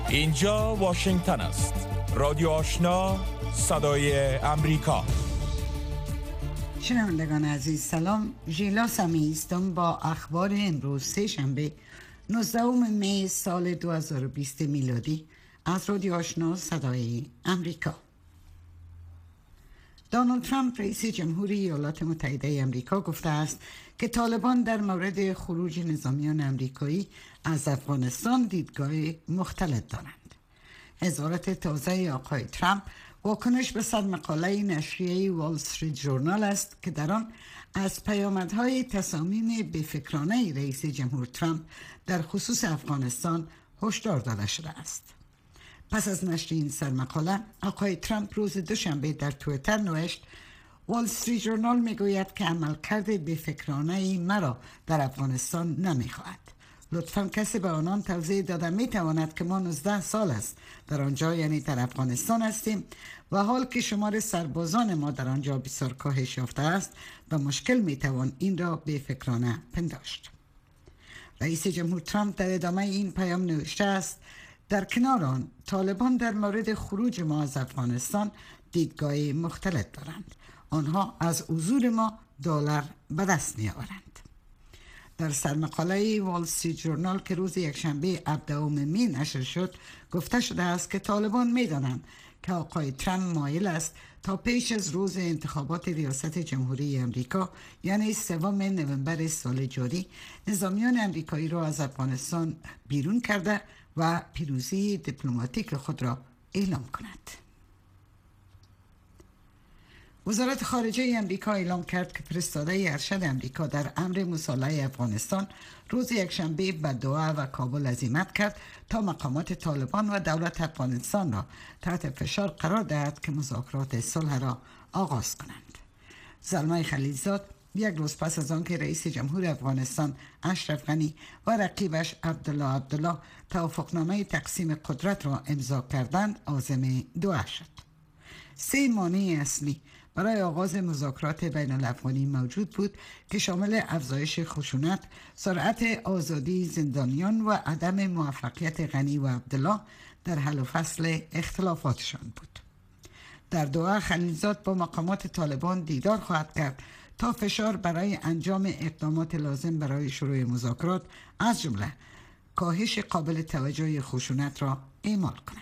اینجا واشنگتن است. رادیو آشنا، صدای امریکا. شنوندگان عزیز سلام. ژیلا سمی هستم با اخبار امروز سه‌شنبه 19 می سال 2020 میلادی از رادیو آشنا صدای امریکا. دونالد ترامپ رئیس جمهوری ایالات متحده آمریکا گفته است که طالبان در مورد خروج نظامیان آمریکایی از افغانستان دیدگاه مختلف دارند. اظهارات تازه آقای ترامپ واکنش به سرمقاله نشریه وال استریت ژورنال است که در آن از پیامدهای تصامیم بی‌فکرانه رئیس جمهور ترامپ در خصوص افغانستان هشدار داده شده است. پس از نشر این سرمقاله، آقای ترامپ روز دوشنبه در توییتر نوشت: وال استریت ژورنال میگوید که عملکرد بی‌فکرانه مرا در افغانستان نمیخواهد. لطفاً کسی به آنان توضیح داده میتواند که ما 19 سال است در آنجا، یعنی در افغانستان هستیم و حال که شمار سربازان ما در آنجا بسیار کاهش یافته است و مشکل میتوان این را بی‌فکرانه پنداشت. رئیس جمهور ترامپ در ادامه این پیام نوشته است: در کنار آن، طالبان در مورد خروج ما از افغانستان دیدگاه مختلف دارند. آنها از حضور ما دلار به دست می آورند. در سرمقاله وال استریت ژورنال که روز یکشنبه 17 می نشر شد، گفته شده است که طالبان می دانند که آقای ترامپ مایل است تا پیش از روز انتخابات ریاست جمهوری امریکا، یعنی 3 نوامبر سال جاری، نظامیان امریکایی را از افغانستان بیرون کرده و پیروزی دیپلماتیک خود را اعلام کند. وزارت خارجه امریکا اعلام کرد که فرستاده ارشد امریکا در امر مصالحه افغانستان روز یکشنبه به دوحه و کابل عزیمت کرد تا مقامات طالبان و دولت افغانستان را تحت فشار قرار دهد که مذاکرات صلح را آغاز کنند. زلمه خلیلزاد یک روز پس از آن که رئیس جمهور افغانستان اشرف غنی و رقیبش عبدالله توافقنامه تقسیم قدرت را امضا کردند، عازم دوحه شد. 3 مانع اصلی برای آغاز مذاکرات بین الافغانی موجود بود که شامل افزایش خشونت، سرعت آزادی زندانیان و عدم موفقیت غنی و عبدالله در حل و فصل اختلافاتشان بود. در دوحه خلیلزاد با مقامات طالبان دیدار خواهد کرد تا فشار برای انجام اقدامات لازم برای شروع مذاکرات، از جمله کاهش قابل توجه خشونت را اعمال کند.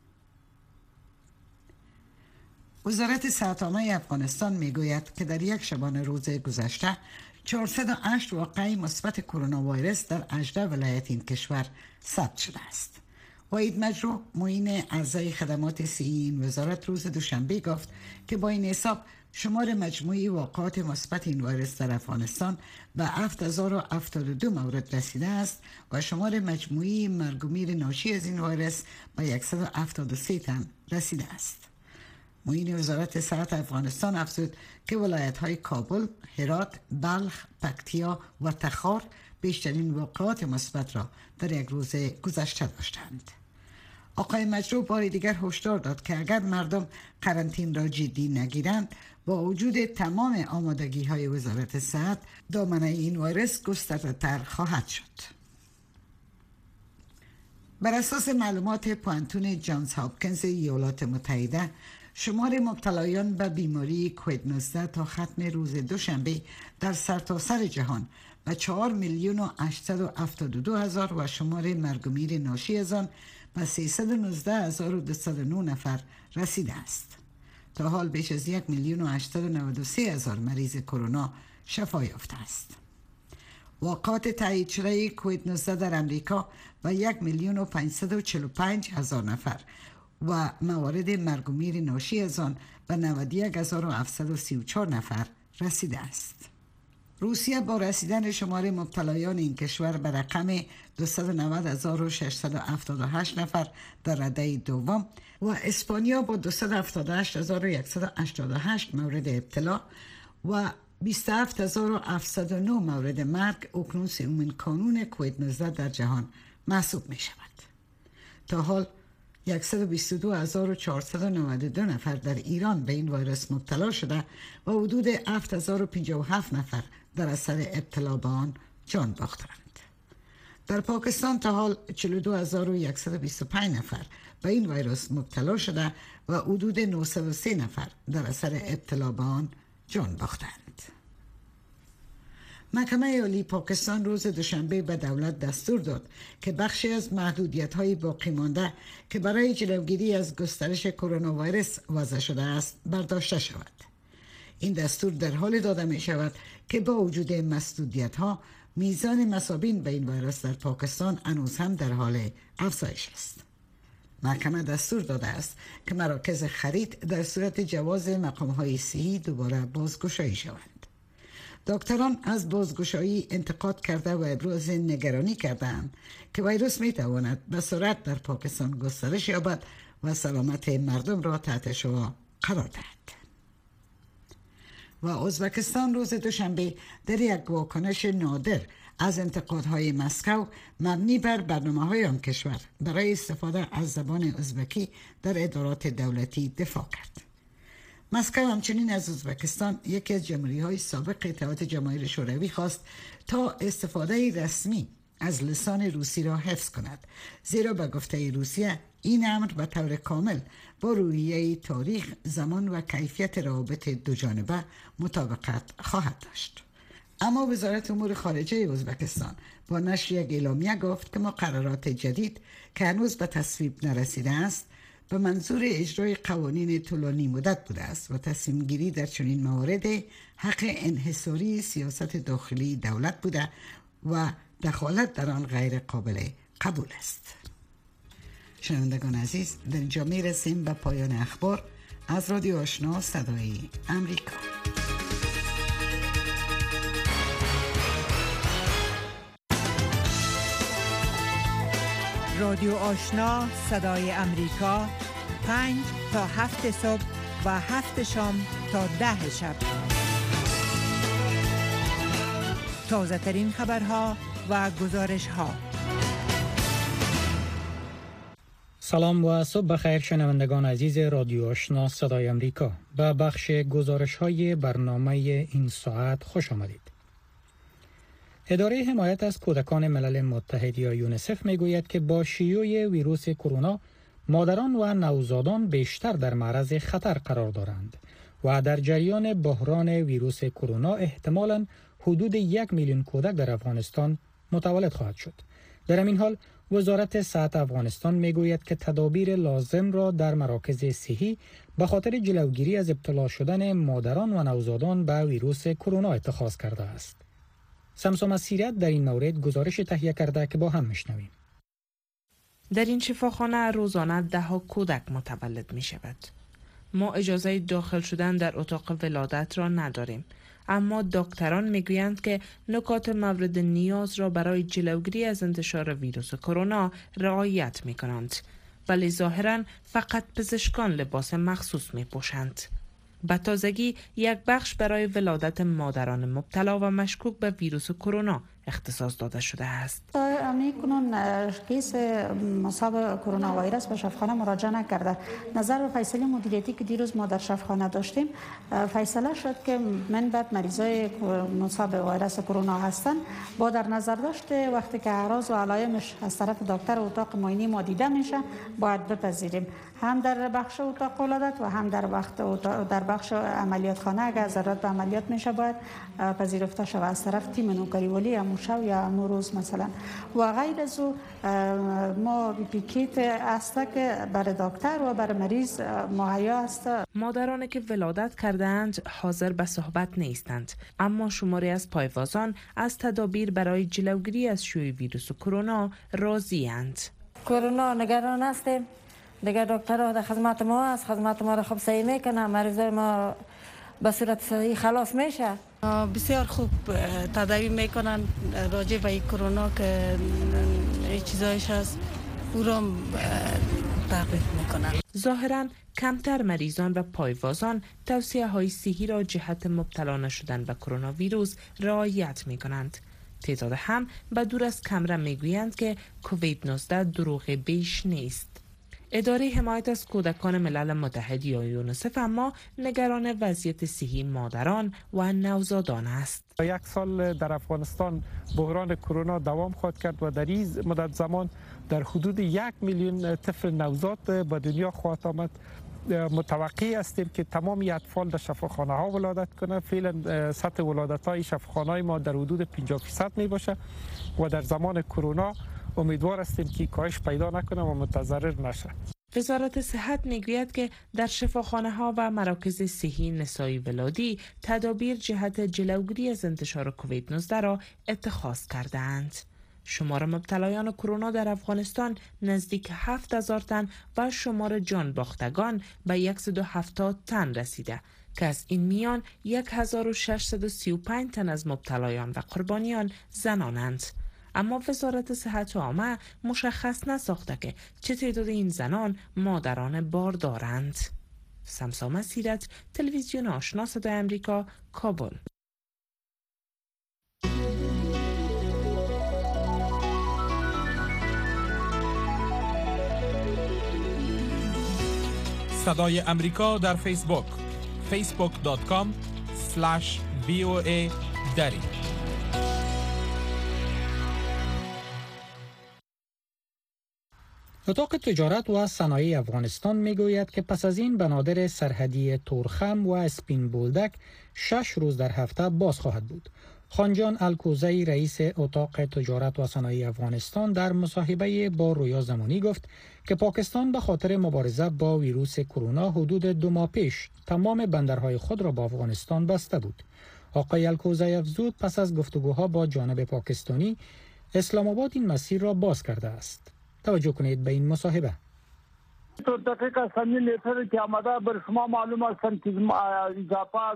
وزارت صحت عامه افغانستان میگوید که در یک شبانه روز گذشته 408 واقعه مثبت کرونا ویروس در 18 ولایت این کشور ثبت شده است. وحید مجروح، معین عرضه خدمات صحی این وزارت، روز دوشنبه گفت که با این حساب شمار مجموعی واقعات مثبت این ویروس در افغانستان به 7072 مورد رسیده است و شمار مجموعی مرگ و میر ناشی از این ویروس به 173 تن رسیده است. معین وزارت صحت افغانستان افزود که ولایت‌های کابل، هرات، بلخ، پکتیا و تخار بیشترین واقعات مثبت را در یک روز گذشته داشتند. آقای مجروح بار دیگر هشدار داد که اگر مردم قرنطینه را جدی نگیرند، با وجود تمام آمادگی‌های وزارت صحت، دامنه این ویروس گسترده‌تر خواهد شد. بر اساس معلومات پوانتون جانز هاپکینز ایالات متحده، شمار مبتلایان به بیماری کووید 19 تا ختم روز دوشنبه در سرتاسر جهان به 4,872,000 و شمار مرگ و میر ناشی از آن به 319,209 نفر رسیده است. تا حال بیش از 1,893,000 مریض کرونا شفا یافته است. واقعات تایید شده کووید 19 در امریکا به 1,545,000 نفر و موارد مرگ و میر ناشی از آن به 91,734 نفر رسیده است. روسیه با رسیدن شمار مبتلایان این کشور به رقم 290,678 نفر در رده دوم و اسپانیا با 278,188 مورد ابتلا و 27,709 مورد مرگ اکنون سومین کانون کووید 19 در جهان محسوب می شود. تا حال 122,492 نفر در ایران به این ویروس مبتلا شده و حدود 7,057 نفر در اثر ابتلا به آن جان باختند. در پاکستان تا حال 42125 نفر به این ویروس مبتلا شده و حدود 903 نفر در اثر ابتلا به آن جان باختند. محکمه عالی پاکستان روز دوشنبه به دولت دستور داد که بخشی از محدودیت‌های باقی مانده که برای جلوگیری از گسترش کرونا ویروس وضع شده است برداشته شود. این دستور در حال داده می شود که با وجود محدودیت‌ها میزان مصابین به این ویروس در پاکستان هنوز هم در حال افزایش است. محکمه دستور داده است که مراکز خرید در صورت جواز مقام‌های صحی دوباره بازگشایی شوند. دکتران از بازگشایی انتقاد کرده و ابراز نگرانی کردند که ویروس می تواند به سرعت در پاکستان گسترش یابد و سلامت مردم را تحت شعاع قرار دهد. و ازبکستان روز دوشنبه در یک واکنش نادر از انتقادهای مسکو مبنی بر برنامه‌های آن کشور برای استفاده از زبان ازبکی در ادارات دولتی دفاع کرد. مسکو همچنین از ازبکستان، یکی از جمهوری‌های سابق اتحاد جماهیر شوروی، خواست تا استفاده رسمی از لسان روسی را حفظ کند، زیرا به گفته روسیه این امر به طور کامل با روحیه تاریخ، زمان و کیفیت روابط دوجانبه مطابقت خواهد داشت. اما وزارت امور خارجه ازبکستان با نشر یک اعلامیه گفت که مقررات جدید که هنوز به تصویب نرسیده است به منظور اجرای قوانین طولانی مدت بوده است و تصمیم گیری در چنین موارد حق انحصاری سیاست داخلی دولت بوده و دخالت در آن غیر قابل قبول است. شنوندگان عزیز، در اینجا می رسیم به پایان اخبار از رادیو آشنا صدای امریکا. رادیو آشنا صدای امریکا 5 تا 7 صبح و 7 شام تا 10 شب. تازه ترین خبرها و گزارش ها. سلام و صبح بخیر شنوندگان عزیز رادیو آشنا صدای امریکا. به بخش گزارش های برنامه این ساعت خوش آمدید. اداره حمایت از کودکان ملل متحد یا یونیسف میگوید که با شیوع ویروس کرونا مادران و نوزادان بیشتر در معرض خطر قرار دارند و در جریان بحران ویروس کرونا احتمالاً حدود 1 میلیون کودک در افغانستان متولد خواهد شد. در همین حال وزارت صحت افغانستان میگوید که تدابیر لازم را در مراکز صحی به خاطر جلوگیری از ابتلا شدن مادران و نوزادان به ویروس کرونا اتخاذ کرده است. سمسو مسیرت در این مورد گزارش تهیه کرده که با هم میشنویم. در این شفاخانه روزانه 10 کودک متولد می شود. ما اجازه داخل شدن در اتاق ولادت را نداریم، اما دکتران میگویند که نکات مورد نیاز را برای جلوگیری از انتشار ویروس کرونا رعایت می کنند، ولی ظاهراً فقط پزشکان لباس مخصوص می پوشند. به تازگی یک بخش برای ولادت مادران مبتلا و مشکوک به ویروس کرونا اختصاص داده شده است. میکنون کیس مصاب کرونا ویروس به شفاخانه مراجعه نکرده. نظر به فیصله مدیریتی که دیروز ما در شفاخانه داشتیم، فیصله شد که من بعد مریضای مصاب ویروس کرونا هستن با در نظر داشته وقتی که اعراض و علائمش از طرف دکتر اتاق معاینه ما دیده میشه باید بپذیریم، هم در بخش اتاق ولادت و هم در بخش عملیات خانه اگر ضرورت به عملیات میشه باید پذیرفته شود از طرف تیم نوکریولی شو یا امو روز مثلا و غیر از او ما پیکیت است که برای دکتر و برای مریض مهیا است. مادرانی که ولادت کردند حاضر به صحبت نیستند، اما شماری از پایوازان از تدابیر برای جلوگیری از شیوع ویروس کرونا راضی اند. کرونا نگران هستیم، دیگر دکترها در خدمت ما است، خدمت ما را خوب سعی میکنه، مریضای ما به صورت صحیح خلاص میشه. بسیار خوب تداوی میکنن راجع به کرونا که چیزایش هست او را تعقیب میکنن. ظاهراً کمتر مریضان و پایوازان توصیه های صحی را جهت مبتلا نشدن به کرونا ویروس رعایت میکنند. تعداد هم به دور از کمره میگویند که کووید 19 دروغ بیش نیست. اداره حمایت از کودکان ملل متحد یا یونیسف اما نگران وضعیت صحی مادران و نوزادان است. یک سال در افغانستان بحران کرونا دوام خواهد کرد و در این مدت زمان در حدود 1 میلیون طفل نوزاد به دنیا خواهد آمد. متوقع هستیم که تمامی اطفال در شفاخانه ها ولادت کنند. فعلا سطح ولادت های شفاخانه های ما در حدود 50% می باشه و در زمان کرونا امیدوار هستیم که کاهش پیدا نکنه و متضرر نشه. وزارت صحت میگوید که در شفاخانه ها و مراکز صحی نسایی ولادی تدابیر جهت جلوگیری از انتشار کووید 19 را اتخاذ کردند. شمار مبتلایان کرونا در افغانستان نزدیک 7000 تن و شمار جان باختگان به 170 تن رسیده که از این میان 1635 تن از مبتلایان و قربانیان زنانند. اما وزارت صحت عامه مشخص نساخته که چه تعداد این زنان مادران باردارند. سمسامه سیرت، تلویزیون آشنا صدای آمریکا، کابل. صدای امریکا در فیسبوک facebook.com/VOA دری. اتاق تجارت و صنایع افغانستان میگوید که پس از این بنادر سرحدی تورخم و اسپین بولدک 6 روز در هفته باز خواهد بود. خانجان الکوزی رئیس اتاق تجارت و صنایع افغانستان در مصاحبه با رویا زمانی گفت که پاکستان به خاطر مبارزه با ویروس کرونا حدود 2 ماه پیش تمام بندرهای خود را با افغانستان بسته بود. آقای الکوزی افزود پس از گفتگوها با جانب پاکستانی اسلام آباد این مسیر را باز کرده است. توجه کنید به این مصاحبه. تو دقیقا سمی لیتر که آمده بر شما معلوم است که اضافه از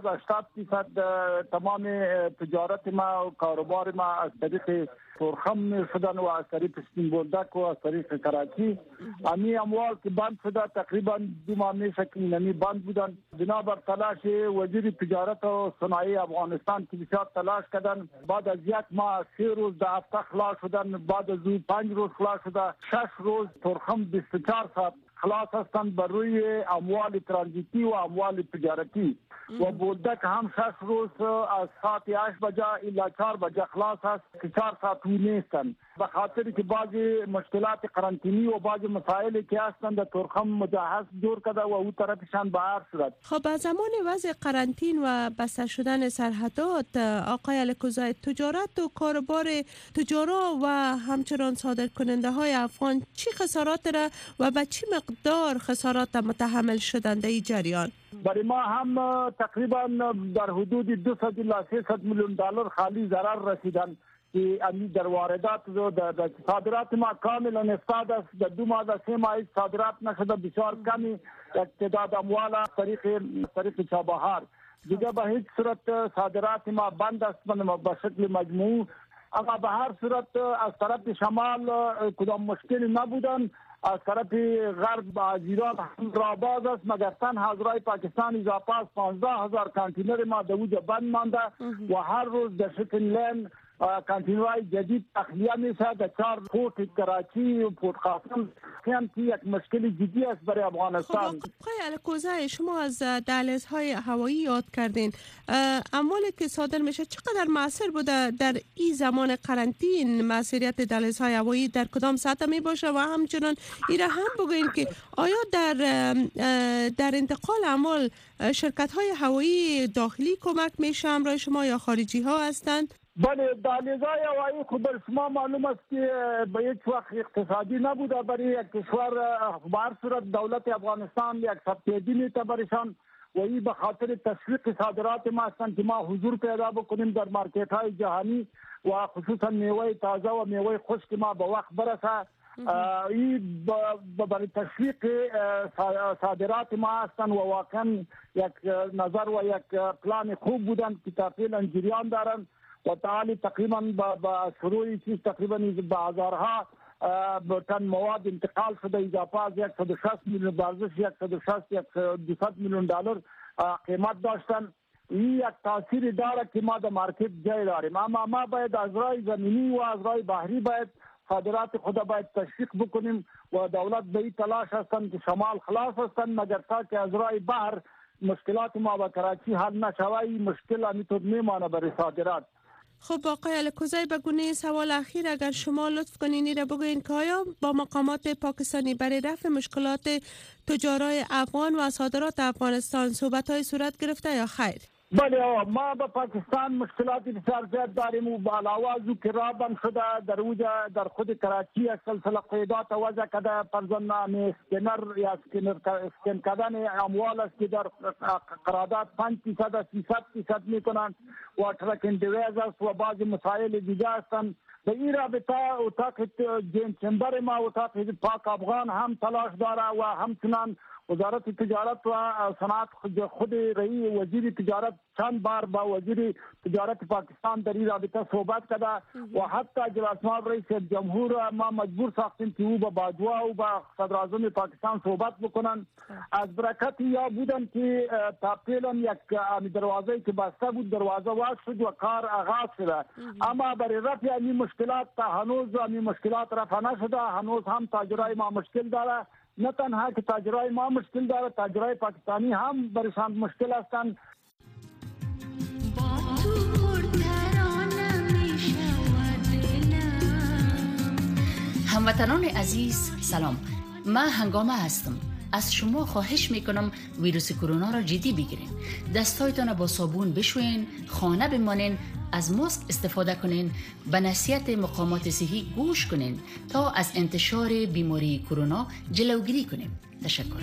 80% تمام تجارت ما و کاروبار ما از طریق تورخم شدن و از طریق اسپین بولدک و از طریق کراچی امی اموال که بند شده تقریبا 2 ماه میشه که اینمی بند بودن. بنابر تلاش وزیر تجارت و صنایع افغانستان که بسیار تلاش کردن بعد از 1 ماه 3 روز در هفته خلاص شدن، بعد از 5 روز خلاص شده، 6 روز تورخم 24 ساعت خلاص هستند بر روی اموال ترانزیتی و اموال تجارتی و بولدک هم 6 روز از ساعت 8 بجه الی 4 بجه خلاص است که 4 ساعت نیستند به خاطر که بعضی مشکلات قرنطینی و بعضی مسائلی که هستند در تورخم مجهز جور کرده و او طرفشان بهر شد. خب از زمان وضع قرنطین و بسته شدن سرحدات آقای الکوزی تجارت و کاروبار تجارا و همچنان صادر کننده های افغان چی خسارات داره و به چی مقدار خسارات متحمل شدند در این جریان؟ برای ما هم تقریبا در حدود 200 الی 300 میلیون دلار خالی ضرر رسیدن که در واردات و در صادرات ما کاملا افتاد است. در 2 ماه در 3 ماه صادرات نشده، بسیار کمی تعداد اموال از طریق چابهار دیگه به هیچ صورت صادرات ما بند است به شکل مجموع. اما به هر صورت از طرف شمال کدام مشکلی نبودن، از طرف غرب از ایران را باز است، مگر تنها از رای پاکستان اضافه از 15,000 کانتینر ما در اوجا بند مانده و هر روز در شکل لین کانتینرهای جدید تخلیه میشه در 4 پورت کراچی و پورت قاسم که یک مشکل جدی است برای افغانستان. آقای الکوزی شما از دهلیزهای هوایی یاد کردین، اموالی که صادر میشه چقدر مؤثر بوده در این زمان قرنطین؟ مسئولیت دهلیزهای هوایی در کدام سطح می باشه و همچنان این را هم بگوین که آیا در انتقال اموال شرکت های هوایی داخلی کمک میشه همراه شما یا خارجی ها هستند؟ بله، دهلیزهای هوایی خود بر شما معلوم است که به هیچ وقت اقتصادی نبوده برای یک کشور. به هر صورت دولت افغانستان یک سبسیدی میده برشان و این به خاطر تشویق صادرات ما هستند که ما حضور پیدا بکنیم در مارکت های جهانی و خصوصا میوه تازه و میوه خشک ما به وقت برسه. این برای تشویق صادرات ما هستند و واقعا یک نظر و یک پلان خوب بودن که تفصیلا جریان دارند و تعالی تقریبا با شروعی چیز تقریبا به هزارها تن مواد انتقال شده، اضافه از 160 میلیون بارزش 160 میلیون دلار قیمت داشتن. این یک تاثیر داره که ما در مارکت جای داریم، اما ما باید از رای زمینی و از رای بحری باید صادرات خود باید تشویق بکنیم و دولت به این تلاش هستند که شمال خلاص هستند، مگر تا که از راه بحر مشکلات ما با کراچی حل نشود مشکل همینطور میمانه برای صادرات. خب آقای الکوزی به گونه سوال اخیر اگر شما لطف کنین را بگوین که آیا با مقامات پاکستانی برای رفع مشکلات تجارای افغان و صادرات افغانستان صحبت‌های صورت گرفته یا خیر؟ بله، ما با پاکستان مشکلاتی بسیار زیاد داریم و با علاوه از که را بند شده در خود کراچی یک سلسله قیدات وضع کده فرزن اسکنر یا اسکن کردن اموال است که در قرارداد 5% از 300% میکنند و ترکن دویز است و بعض مسائل دیگه هستند. به این رابطه اتاق چمبر ما اتاق پاک افغان هم تلاش داره و همچنان وزارت تجارت و صنعت خود رئیس وزیر تجارت چند بار با وزیر تجارت پاکستان در این رابطه صحبت کرده و حتی جلسه رئیس جمهور ما مجبور ساختیم که او با باجوا و با صدر اعظم پاکستان صحبت بکنن. از برکت یا بودن که تا پیلن یک دروازه که بسته بود دروازه واز شد و کار آغاز شده، اما برای رفع این مشکلات تا هنوز این مشکلات رفع نشده. هنوز هم تاجرای ما مشکل داره، نه تنها که تاجرای ما مشکل داره، تاجرای پاکستانی هم برشان مشکل هستند. هموطنان عزیز سلام، من هنگامه هستم. از شما خواهش میکنم ویروس کرونا را جدی بگیرین. دستایتان با صابون بشوین، خانه بمانین، از ماسک استفاده کنین، به نصیحت مقامات صحی گوش کنین تا از انتشار بیماری کرونا جلوگیری کنیم. تشکر.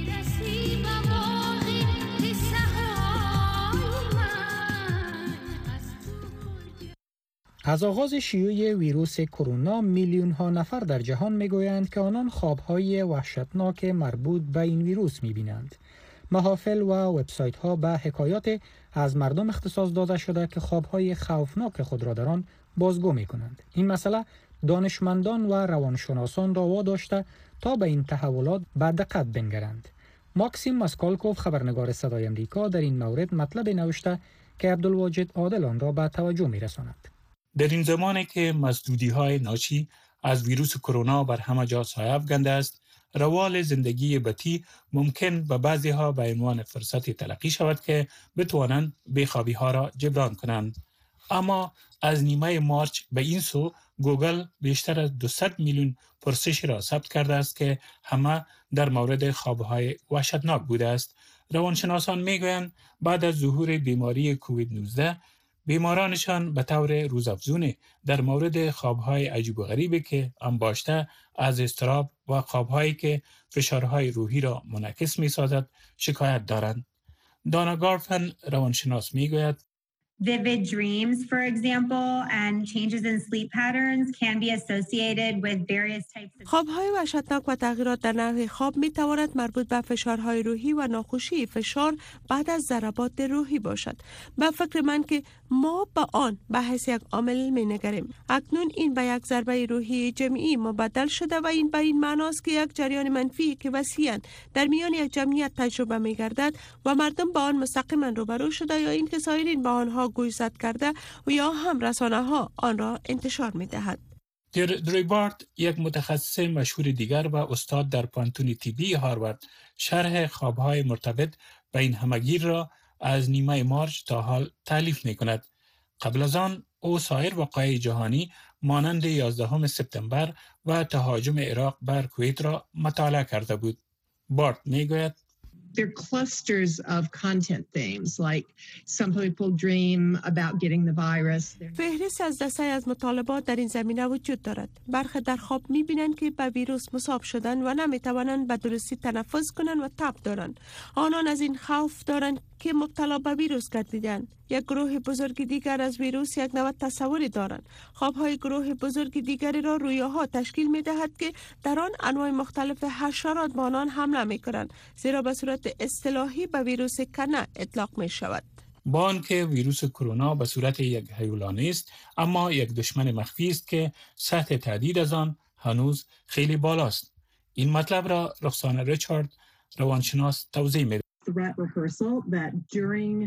از آغاز شیوع ویروس کرونا میلیون ها نفر در جهان میگویند که آنان خوابهای وحشتناک مربوط به این ویروس میبینند. محافل و وبسایت ها به حکایات از مردم اختصاص داده شده که خوابهای خوفناک خود را در آن بازگو میکنند. این مسئله دانشمندان و روانشناسان را واداشته تا به این تحولات به دقت بنگرند. ماکسیم مسکالکوف خبرنگار صدای امریکا در این مورد مطلب نوشته که عبدالواجد عادل آن را به توجه میرساند. در این زمانی که مسدودی‌های ناشی از ویروس کرونا بر همه جا سایه افکنده است، روال زندگی بتی ممکن به بعضی‌ها به عنوان فرصتی تلقی شود که بتوانند بیخوابی‌ها را جبران کنند. اما از نیمه مارچ به این سو گوگل بیشتر از 200 میلیون پرسش را ثبت کرده است که همه در مورد خواب‌های وحشتناک بوده است. روانشناسان میگویند بعد از ظهور بیماری کووید 19 بیمارانشان به طور روزافزون در مورد خوابهای عجیب و غریبی که انباشته از اضطراب و خوابهایی که فشارهای روحی را منعکس می‌سازد شکایت دارند. دانا گارفن روانشناس میگوید Vivid dreams, for example, and changes in sleep patterns can be associated with various types of خواب‌های وحشتناک و تغییرات در نحوه خواب می‌تواند مربوط به فشارهای روحی و ناخوشی فشار بعد از ضربات روحی باشد. به فکر من که ما به آن به حیث یک عامل می‌نگریم. اکنون این به یک ضربه روحی جمعی مبدل شده و این به این معناست که یک جریان منفی که وسیعاً در میان یک جمعیت تجربه می‌گردد و مردم با آن مستقیما روبرو شده یا اینکه سایرین با آنها گوشزد کرده و یا هم رسانه‌ها آن را انتشار می‌دهد. دری بارد، یک متخصص مشهور دیگر و استاد در پانتون طبی هاروارد، شرح خوابهای مرتبط با این همگیر را از نیمه مارچ تا حال تألیف می‌کند. قبل از آن او سایر وقایع جهانی مانند 11 سپتامبر و تهاجم عراق بر کویت را مطالعه کرده بود. بارد میگوید There are clusters of content themes, like some people dream about getting the virus. فهرست از دسته از مطالبات در این زمینه وجود دارد. برخی در خواب می‌بینند که به ویروس مصاب شدند و نمی‌توانند به درستی تنفس کنند و تب دارند. آنان از این خوف دارند که مبتلا به ویروس گردیدند. یک گروه بزرگ دیگر از ویروس یک نوع تصوری دارند. خواب‌های گروه بزرگ دیگری را رویاها تشکیل می‌دهد که در آن انواع مختلف حشرات به آنان حمله می‌کنند، زیرا به صورت اصطلاحی به ویروس کنه اطلاق می‌شود. با آنکه ویروس کرونا به صورت یک هیولانه است، اما یک دشمن مخفی است که سطح تهدید از آن هنوز خیلی بالاست. این مطلب را رخسانه ریچارد روانشناس توضیح می‌دهد. Threat rehearsal that during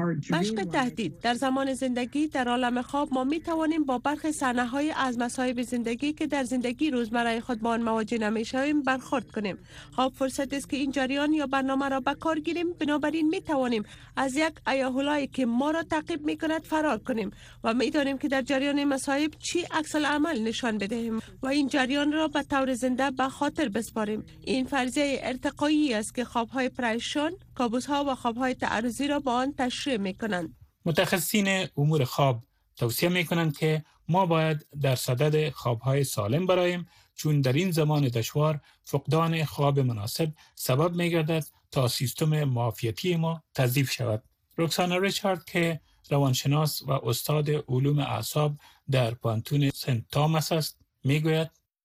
مشق تهدید در زمان زندگی در عالم خواب ما می توانیم با برخی صحنه‌های از مصائب زندگی که در زندگی روزمره خود با آن مواجه نمی‌شویم برخورد کنیم. خواب فرصتی است که این جریان یا برنامه را به کار گیریم، بنابراین می توانیم از یک ایاهولایی که ما را تعقیب می کند فرار کنیم و می دانیم که در جریان مصائب چی عکس العمل نشان بدهیم و این جریان را به طور زنده به خاطر بسپاریم. این فرضیه ارتقایی است که خواب‌های پریشان، کابوس‌ها و خواب‌های تعرضی را با آن تشریح می‌کنند. متخصصین امور خواب توصیه می‌کنند که ما باید در صدد خواب‌های سالم براییم، چون در این زمان دشوار فقدان خواب مناسب سبب می‌گردد تا سیستم معافیتی ما تضعیف شود. رکسانا ریچارد که روانشناس و استاد علوم اعصاب در پانتون سنت تاماس است می‌گوید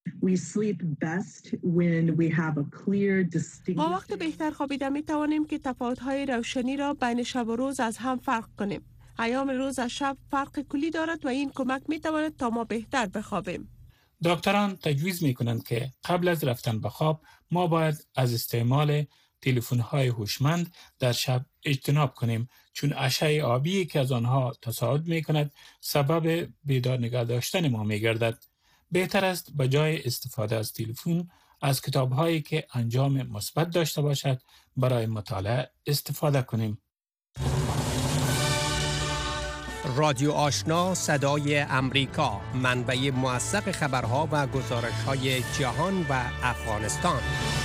ما وقت بهتر خوابیده می توانیم که تفاوت‌های روشنی را بین شب و روز از هم فرق کنیم. ایام روز از شب فرق کلی دارد و این کمک می تواند تا ما بهتر بخوابیم. دکتران تجویز می کنند که قبل از رفتن به خواب ما باید از استعمال تلفن‌های هوشمند در شب اجتناب کنیم، چون اشعه آبی که از آنها تصاعد می کند سبب بیدار نگه داشتن ما می گردد. بهتر است به جای استفاده از تلفن از کتاب‌هایی که انجام مثبت داشته باشد برای مطالعه استفاده کنیم. رادیو آشنا صدای امریکا، منبع موثق خبرها و گزارش‌های جهان و افغانستان.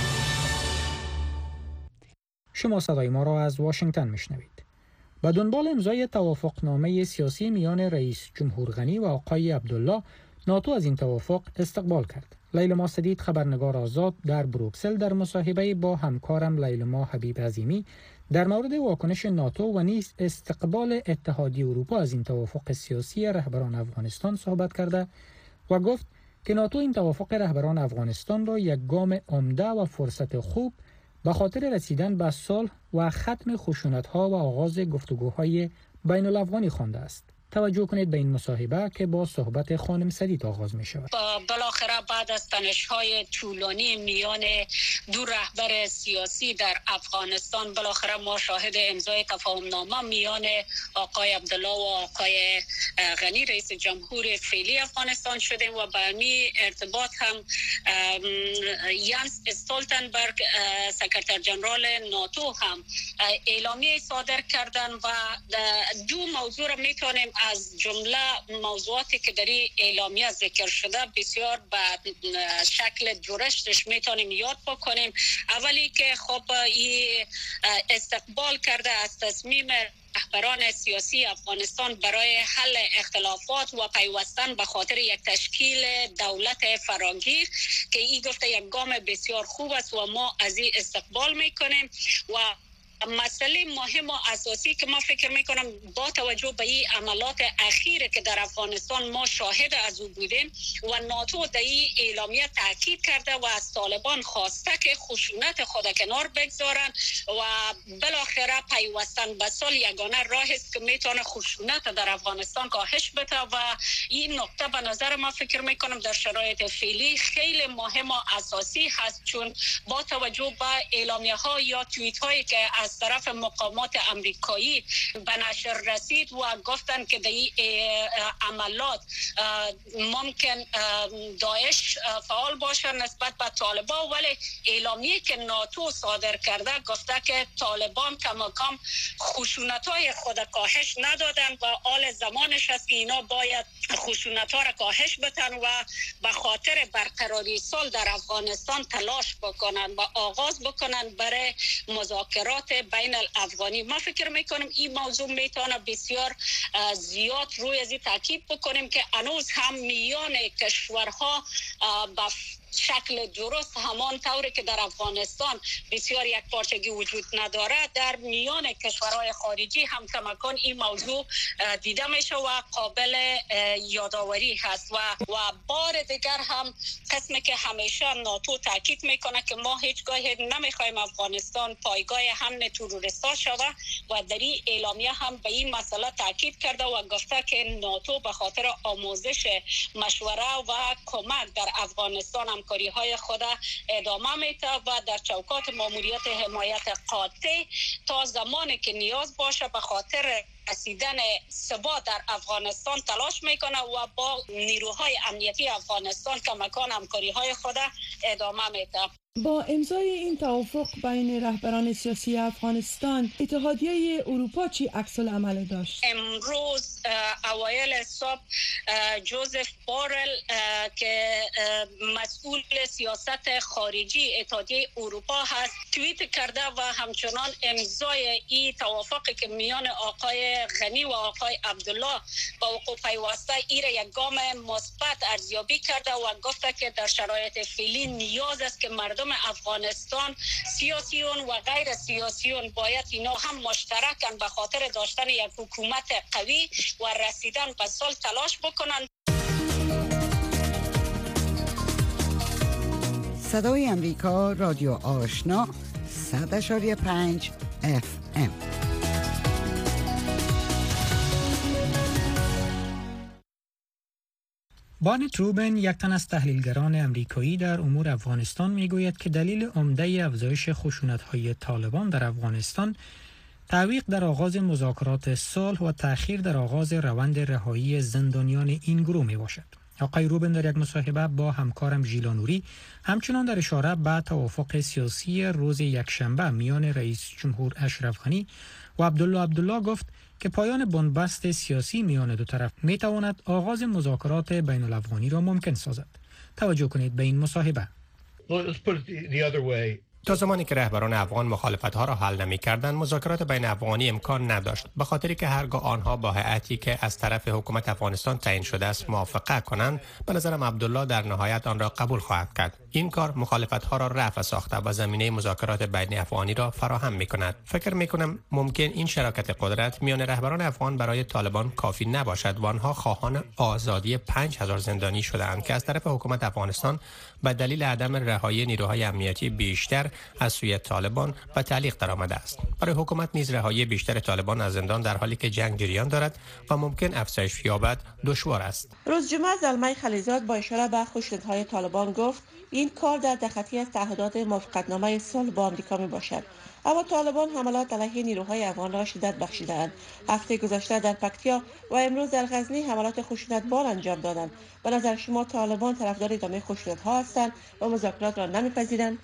شما صدای ما را از واشنگتن میشنوید. به دنبال امضای توافقنامه سیاسی میان رئیس جمهور غنی و آقای عبدالله، ناتو از این توافق استقبال کرد. لیلما سدید، خبرنگار آزاد در بروکسل، در مصاحبه با همکارم لیلما حبیب عظیمی در مورد واکنش ناتو و نیز استقبال اتحادیه اروپا از این توافق سیاسی رهبران افغانستان صحبت کرده و گفت که ناتو این توافق رهبران افغانستان را یک گام عمده و فرصت خوب به خاطر رسیدن به صلح و ختم خشونت‌ها و آغاز گفتگوهای بین الافغانی خوانده است. توجه کنید به این مصاحبه که با صحبت خانم سدید آغاز می شود. بالاخره بعد از تنش‌های طولانی میان دو رهبر سیاسی در افغانستان، بالاخره ما شاهد امضای تفاهم‌نامه میان آقای عبدالله و آقای غنی رئیس جمهور فعلی افغانستان شدیم و به همین ارتباط هم یانس استولتنبرگ سکرتر جنرال ناتو هم اعلامیه صادر کردن و دو موضوع را میتونیم از جمله موضوعاتی که در این اعلامیه ذکر شده بسیار به شکل درشتش میتونیم یاد بکنیم. اولی که خب این استقبال کرده از تصمیم رهبران سیاسی افغانستان برای حل اختلافات و پیوستن به خاطر یک تشکیل دولت فراگیر که این گفته یک گام بسیار خوب است و ما از این استقبال میکنیم. و مسئله مهم و اساسی که ما فکر میکنم با توجه به این عملات اخیره که در افغانستان ما شاهد از او بودیم و ناتو در این اعلامیه تاکید کرده و از طالبان خواسته که خشونت خود کنار بگذارن و بالاخره پیوستن به صلح یگانه راه است که میتونه خشونت در افغانستان کاهش بده و این نکته به نظر ما فکر میکنم در شرایط فعلی خیلی مهم و اساسی هست، چون با توجه به اعلامیه ها یا توییت هایی که از طرف مقامات امریکایی به نشر رسید و گفتن که در این عملات ممکن داعش فعال باشه نسبت به طالبان، ولی اعلامیه که ناتو صادر کرده گفته که طالبان کماکان خشونت‌های خود کاهش ندادن و آل زمانش است که اینا باید خشونت‌ها را کاهش بدن و به خاطر برقراری صلح در افغانستان تلاش بکنن و آغاز بکنن برای مذاکرات بین الافغانی. ما فکر میکنم این موضوع میتونه بسیار زیاد روی ازی تاکید بکنیم که هنوز هم میان کشورها با شکل درست همان طوری که در افغانستان بسیار یک پارچگی وجود نداره، در میان کشورهای خارجی هم کماکان این موضوع دیده میشه و قابل یادآوری هست و بار دیگر هم قسمی که همیشه ناتو تاکید میکنه که ما هیچگاه نمیخوایم افغانستان پایگاه حمله تروریستا شود و در این اعلامیه هم به این مسئله تاکید کرده و گفته که ناتو به خاطر آموزش مشوره و کمک در افغانستان هم همکاری‌های خود ادامه میده و در چوکات ماموریت حمایت قاطع تا زمانی که نیاز باشه به خاطر رسیدن ثبات در افغانستان تلاش میکنه و با نیروهای امنیتی افغانستان کمکان همکاری‌های خود ادامه میده. با امضای این توافق بین رهبران سیاسی افغانستان، اتحادیه اروپا چی عکس العمل داشت؟ امروز اوایل صبح جوزف بورل که مسئول سیاست خارجی اتحادیه اروپا هست توییت کرده و همچنان امضای این توافقی که میان آقای غنی و آقای عبدالله با وقوع پیوسته این یک گام مثبت ارزیابی کرده و گفته که در شرایط فعلی نیاز است که مردم افغانستان سیاسیون و غیر سیاسیون باید اینا هم مشترکاً به خاطر داشتن یک حکومت قوی و رسیدن به صلح تلاش بکنند. صدای امریکا، رادیو آشنا، 100.5 FM. بانت روبن، یک تن از تحلیلگران امریکایی در امور افغانستان، میگوید که دلیل عمده افزایش خشونت‌های طالبان در افغانستان تعویق در آغاز مذاکرات صلح و تأخیر در آغاز روند رهایی زندانیان این گروه می باشد. آقای روبن در یک مصاحبه با همکارم ژیلا نوری همچنان در اشاره به توافق سیاسی روز یکشنبه میان رئیس جمهور اشرف غنی و عبدالله گفت که پایان بنبست سیاسی میان دو طرف می تواند آغاز مذاکرات بین الافغانی را ممکن سازد. توجه کنید به این مصاحبه. تا زمانی که رهبران افغان مخالفت‌ها را حل نمی‌کردند، مذاکرات بین افغانی امکان نداشت، به خاطری که هرگاه آنها با هیئتی که از طرف حکومت افغانستان تعیین شده است موافقه کنند، به نظرم عبدالله در نهایت آن را قبول خواهد کرد. این کار مخالفت‌ها را رفع ساخته و زمینه مذاکرات بین افغانی را فراهم می‌کند. فکر می‌کنم ممکن این شراکت قدرت میان رهبران افغان برای طالبان کافی نباشد و آنها خواهان آزادی 5000 زندانی شده‌اند که از طرف حکومت افغانستان به دلیل عدم رهایی نیروهای امنیتی بیشتر از سوی طالبان به تعلیق درآمده است. برای حکومت نیز رهایی بیشتر طالبان از زندان در حالی که جنگ جریان دارد و ممکن افزایش یابد دشوار است. روز جمعه زلمه خلیزاد با اشاره به خشونت‌های طالبان گفت این کار در دخطی از تعهدات موافقتنامه صلح با آمریکا می باشد. اما طالبان حملات علیه نیروهای افغان را شدت بخشیدند. هفته گذشته در پکتیا و امروز در غزنی حملات خشونتبار انجام دادند. به نظر شما طالبان طرفدار ادامه خشونت‌ها هستند و مذاکرات را نمی‌پذیرند؟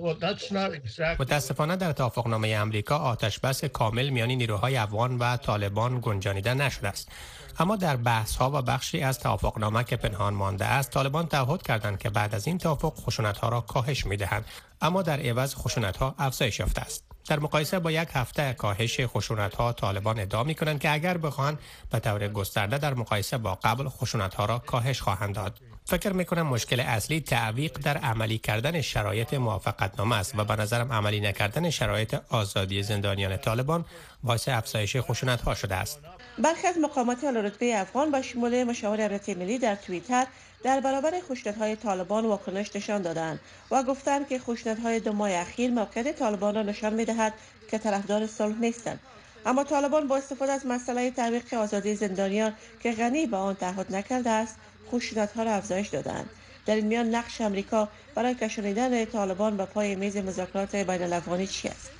متاسفانه در توافقنامه امریکا آتشبس کامل میان نیروهای افغان و طالبان گنجانیده نشده است. اما در بحث‌ها و بخشی از توافقنامه که پنهان مانده است، طالبان تعهد کردند که بعد از این توافق خشونت‌ها را کاهش می‌دهند، اما در عوض خشونت‌ها افزایش یافته است. در مقایسه با یک هفته کاهش خشونت‌ها، طالبان ادعا می‌کنند که اگر بخواهند به طور گسترده در مقایسه با قبل خشونت‌ها را کاهش خواهند داد. فکر می‌کنم مشکل اصلی تعویق در عملی کردن شرایط موافقتنامه است و به نظرم عملی نکردن شرایط آزادی زندانیان طالبان باعث افزایش خشونت‌ها شده است. برخی از مقامات اعلی‌رتبه افغان با شمول مشاور امنیت ملی در توییتر در برابر خشونت‌های طالبان واکنش نشان دادند و گفتند که خشونت‌های 2 ماه اخیر موقعیت طالبان را نشان می‌دهد که طرفدار صلح نیستند. اما طالبان با استفاده از مسئله تعویق آزادی زندانیان که غنی به آن تعهد نکرده است، خشونت‌ها را افزایش دادند. در این میان نقش آمریکا برای کشانیدن طالبان به پای میز مذاکرات بین الافغانی چی است؟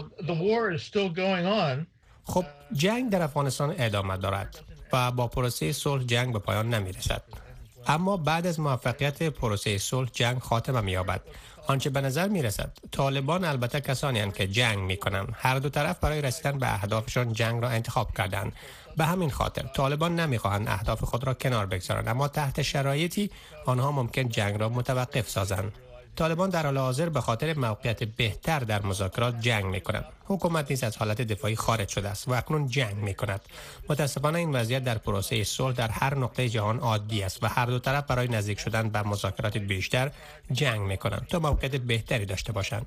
خب جنگ در افغانستان ادامه دارد و با پروسه صلح جنگ به پایان نمی‌رسد. اما بعد از موفقیت پروسه صلح جنگ خاتمه می‌یابد. آنچه به نظر می‌رسد طالبان البته کسانی هستند که جنگ می‌کنند. هر دو طرف برای رسیدن به اهدافشان جنگ را انتخاب کردند. به همین خاطر طالبان نمی‌خواهند اهداف خود را کنار بگذارند، اما تحت شرایطی آنها ممکن جنگ را متوقف سازند. طالبان در حال حاضر به خاطر موقعیت بهتر در مذاکرات جنگ می‌کنند. حکومت نیز از حالت دفاعی خارج شده است و اکنون جنگ می‌کند. متأسفانه این وضعیت در پروسه صلح در هر نقطه جهان عادی است و هر دو طرف برای نزدیک شدن به مذاکرات بیشتر جنگ می‌کنند تا موقعیت بهتری داشته باشند.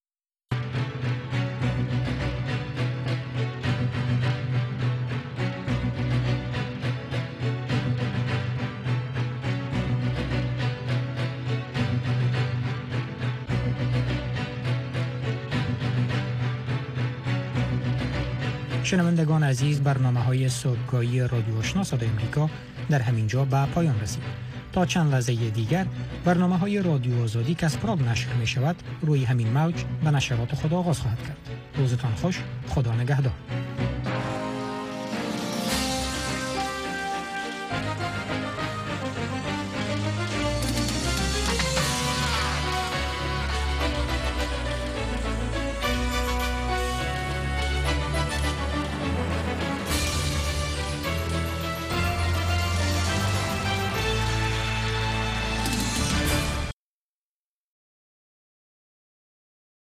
شنوندگان عزیز، برنامه‌های صبحگاهی رادیو آشنا صدای امریکا در همینجا به پایان رسید. تا چند لحظه دیگر برنامه های رادیو آزادی که از پراگ نشر می شود روی همین موج به نشرات خود آغاز خواهد کرد. روزتان خوش، خدا نگهدار.